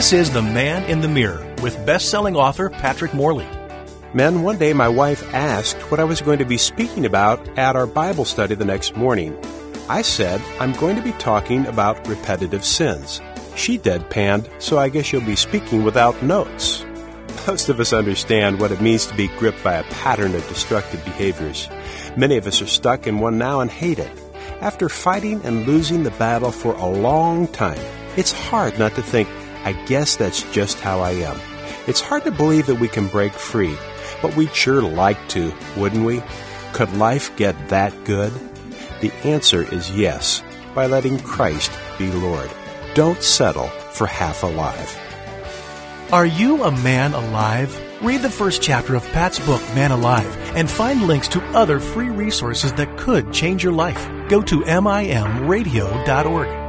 This is The Man in the Mirror with best-selling author Patrick Morley. Men, one day my wife asked what I was going to be speaking about at our Bible study the next morning. I said, I'm going to be talking about repetitive sins. She deadpanned, so I guess you'll be speaking without notes. Most of us understand what it means to be gripped by a pattern of destructive behaviors. Many of us are stuck in one now and hate it. After fighting and losing the battle for a long time, it's hard not to think, I guess that's just how I am. It's hard to believe that we can break free, but we'd sure like to, wouldn't we? Could life get that good? The answer is yes, by letting Christ be Lord. Don't settle for half alive. Are you a man alive? Read the first chapter of Pat's book, Man Alive, and find links to other free resources that could change your life. Go to mimradio.org.